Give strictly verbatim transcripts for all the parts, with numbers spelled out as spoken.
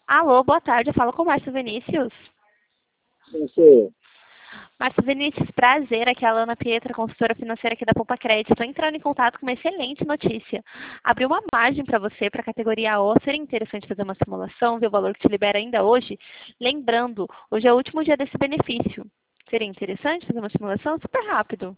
Alô, boa tarde, eu falo com o Márcio Vinícius. Sim, sou eu. Márcio Vinícius, prazer, aqui é a Lana Pietra, consultora financeira aqui da Poupa Crédito. Estou entrando em contato com uma excelente notícia. Abriu uma margem para você, para a categoria O. Seria interessante fazer uma simulação, ver o valor que te libera ainda hoje? Lembrando, hoje é o último dia desse benefício. Seria interessante fazer uma simulação? Super rápido.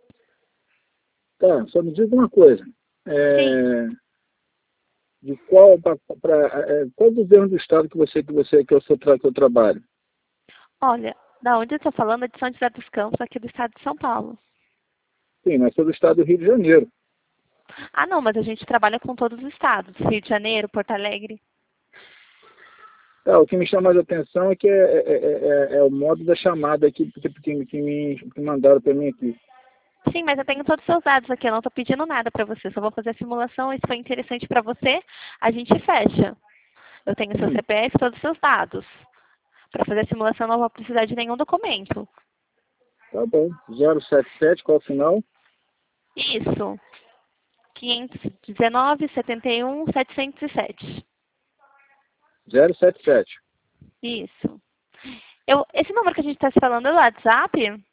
Tá, só me diga uma coisa. Sim. É, de qual, pra, pra, é, qual governo do estado que você, que você, que eu, sou, tra- que eu trabalho? Olha, da onde eu estou falando é de São José dos Campos, aqui do estado de São Paulo. Sim, mas sou do estado do Rio de Janeiro. Ah, não, mas a gente trabalha com todos os estados. Rio de Janeiro, Porto Alegre. É, o que me chama mais a atenção é que é, é, é, é- é o modo da chamada aqui que, que, que me que mandaram para mim aqui. Sim, mas eu tenho todos os seus dados aqui, eu não estou pedindo nada para você, só vou fazer a simulação, e se for interessante para você, a gente fecha. Eu tenho seu Hum, C P F e todos os seus dados. Para fazer a simulação não vou precisar de nenhum documento. tá bom. zero sete sete, qual o final? Isso. quinhentos e dezenove, setenta e um, setecentos e sete. zero sete sete. Isso. Eu, esse número que a gente está se falando é o WhatsApp?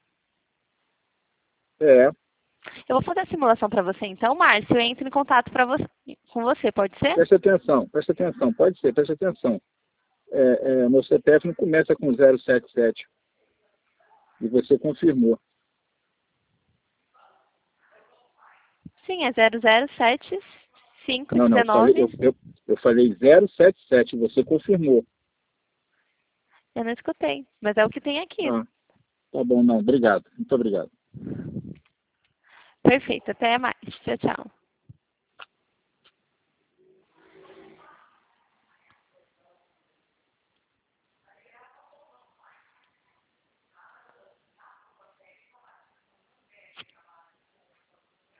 É. Eu vou fazer a simulação para você então, Márcio. Eu entro em contato pra você, com você, pode ser? Presta atenção, presta atenção, pode ser, presta atenção. É, é, meu C P F não começa com zero sete sete. E você confirmou. Sim, é zero zero sete cinco Não, não, eu falei, dezenove. eu, eu, eu falei zero sete sete, você confirmou. Eu não escutei, mas é o que tem aqui. Ah, tá bom, não, obrigado. Muito obrigado. Perfeito, até mais. Tchau, tchau.